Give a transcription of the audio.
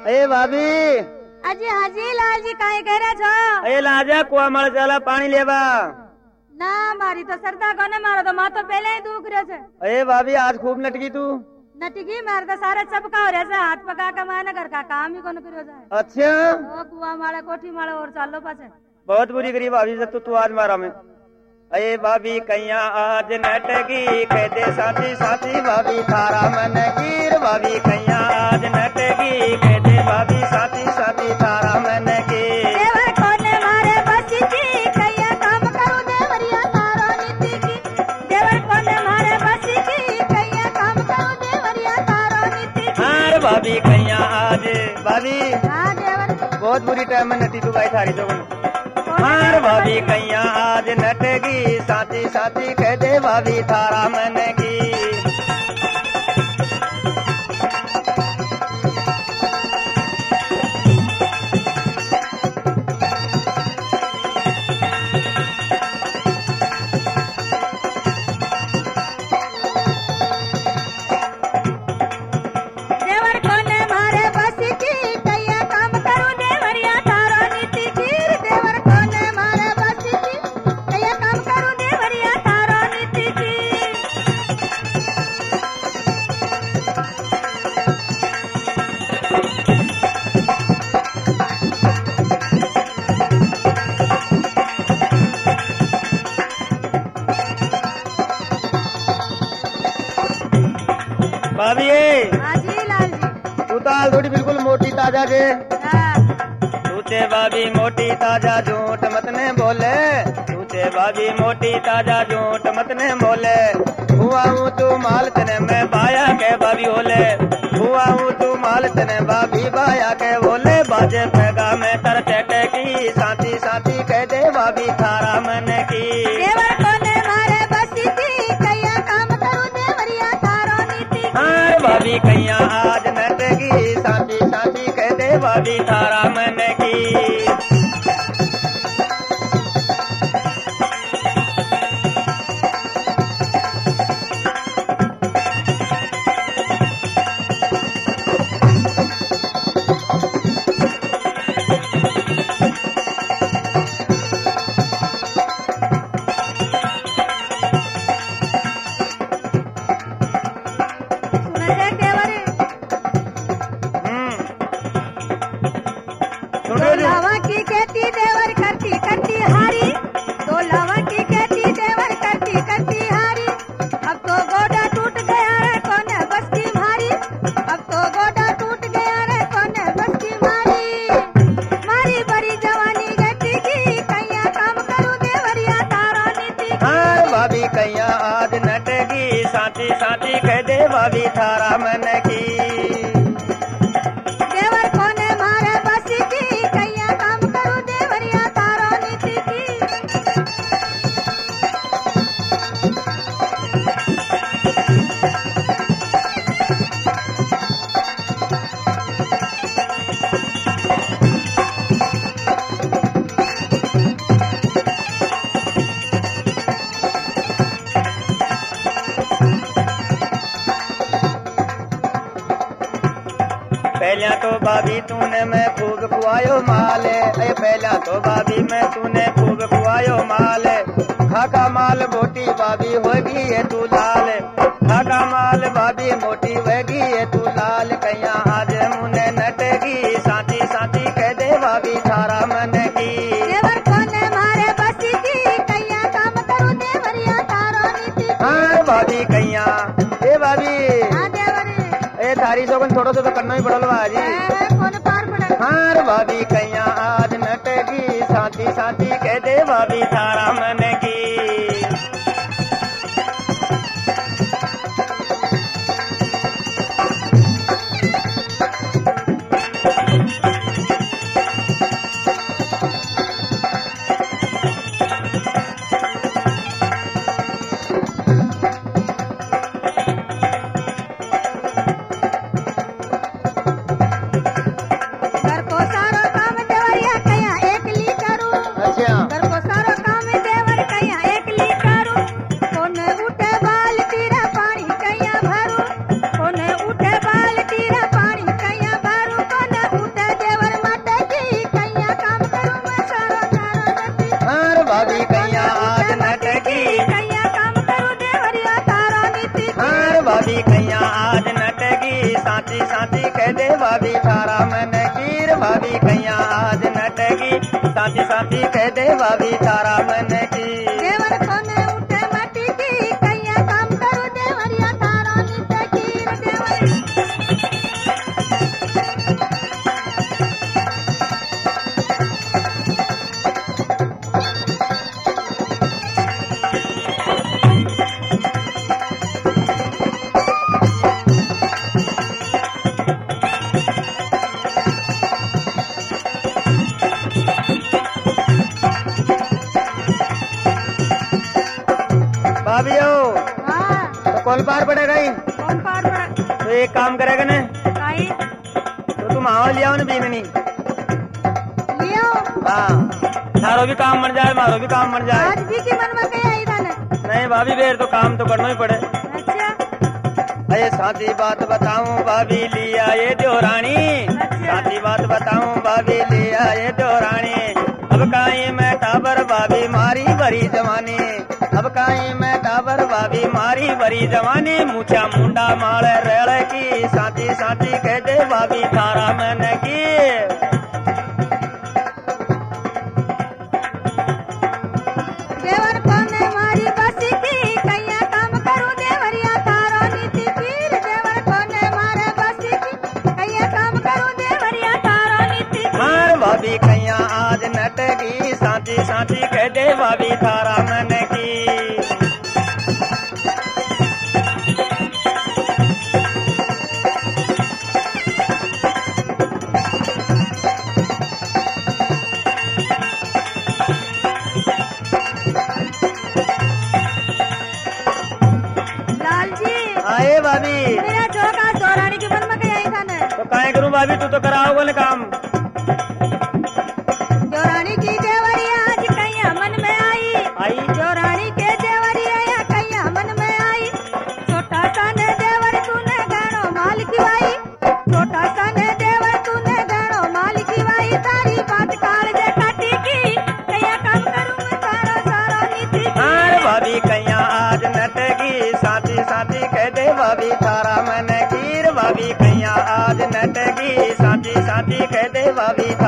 ए भाभी अजी हाजी लाल जी काहे कह रहा छो? ए लाजा कुआ मळ जाला पानी लेवा। ना मारी तो सरदा कोने मारो तो मातो पहले ही दुख रहे छे। ए भाभी आज खूब नटकी तू। नटकी मार तो सारे चपका हो रहे छे, हाथ पका के माने घर का काम ही कोन करियो जाए। अच्छा ओ कुआ माळे कोठी माळे और चालो पाछे। बहुत बुरी करी भाभी से तू आज मारा में। अये भाभी कैया आज नटकी कह दे साथी साथी भाभी थारा मन कीर। भाभी कैया आज नटकी कह दे भाभी साथी साथी थारा मन की। देवर कोने मारे बसी की कैया काम करू देवरिया थारो नीति की। देवर कोने मारे बसी की कैया काम करू देवरिया थारो नीति की। हाँ भाभी कैया आज भाभी। हाँ देवर बहुत बुरी टाइम में नटी तू भाई थारी तो। हार भाभी कैया आज नटगी साथी साथी कह दे भाभी थारा मन की। देवर कोने मारे बसी की कैया काम करू देवरिया थारो नीति की। देवर कोने मारे बसी की कैया काम करू देवरिया थारो नीति की। भाभी हाजी लाल जी। तू तो आज थोड़ी बिल्कुल मोटी ताजा जे। हाँ। तूते भाभी मोटी ताजा झूठ मत ने बोले। तूते भाभी मोटी ताजा झूठ मत ने बोले। हुआ हूँ तू माल तने मैं बाया के भाभी बोले। हुआ हूँ तू माल तने भाभी बाया के बोले। बाजे पैगा में तर चटे की साथी साथी कह दे भाभी थारा मन की। देवर कोने मारे बसी की कैया काम करू देवरिया थारो नीति की। हाँ भाभी कैया आज नटगी साथी साथी कह दे भाभी थारा मन की। सुन ले देवर सुनो जी। लावा की खेती देवर करती करती हारी। तो लावा की खेती देवर करती करती हारी। अब तो गोडा टूट गया रे कोने बस की मारी। अब तो गोडा टूट गया रे कोने बस की मारी। मारी बड़ी जवानी गटी की कैया काम करू देवरिया थारो नीति की। हाँ भाभी कैया आज नटगी साथी साथी कह दे भाभी थारा मन की। देवर कोने मारे बसी की कैया काम करू देवरिया थारो नीति की। पहला तो भाभी तूने मैं खूब खुआयो माले। अरे पहला तो भाभी मैं तूने खूब खुआयो माले। खाका माल मोटी भाभी होगी ये तू लाल। खाका माल भाभी मोटी होगी ये तू लाल। कैया आज मुने नटगी साथी साथी कह दे भाभी थारा मन की। देवर कोने मारे बसी की कैया काम करू देवरिया थारो नीति की। हाँ भाभी कैया ए भाभी हाँ देवर ए थारी सोगन थोड़ा सा तो करना ही पड़ल भाजी। कौन पार पड़ा। हाँ भाभी कैया आज नटगी साथी साथी कह दे भाभी थारा मन की। घर को सारो काम देवरिया कैया एक ली करू। अच्छा घर को सारो काम भाभी कैया आज नटगी साथी साथी कह दे भाभी थारा मन कीर भाभी कैया आज नटगी साथी साथी कह दे भाभी थारा मन की देवर कोने उठे माटी की कैया काम करू देवरिया थारा नित्य कीर देवर भाभी हो हाँ तो कौन पार पड़ेगा ही कौन पार पड़ा तो एक काम करेगा न काई तो तुम आओ लिया न बीननी लियो हाँ थारो भी काम बन जाए मारो भी काम बन जाए आज भी की मन में कहीं आई था न नहीं भाभी बेर तो काम तो करना ही पड़े अच्छा अरे साथी बात बताऊं भाभी लिया ये देवरानी साथी बात बताऊं भाभी लिया ये देवरानी अब काई मैं टाबर भाभी मारी बरी जवानी अब काई मैं टाबर भाभी मारी बरी जवानी मुछा मुंडा मार रेड़ की साथी साथी कह दे भाभी थारा मन की देवर कोने मारी बसी की कैया काम करू देवरिया थारो नीति पीर देवर कोने मारे बसी की कैया काम करू देवरिया थारो नीति मार भाभी कैया आज नटगी साथी साथी कह दे भाभी थारा मन की लाल जी आए भाभी मेरा चौका दौरानी के मन में कहीं आई था न तो काहे करूं भाभी तू तो कराओगे न काम दौरानी की देवरिया आज कैया मन में आई आई दौरानी के देवरिया या कैया मन में आई छोटा सा ने देवर तूने गहनो माल की भाई छोटा सा ने देवर तूने गहनो माल की भाई तारी बात काल जे काटी की कैया काम करूं मैं तारा सारा नीति मार भाभी कैया आज नटगी साथी साथी कह दे भाभी थारा मन कीर भाभी कैया आज नटगी साथी साथी कह दे भाभी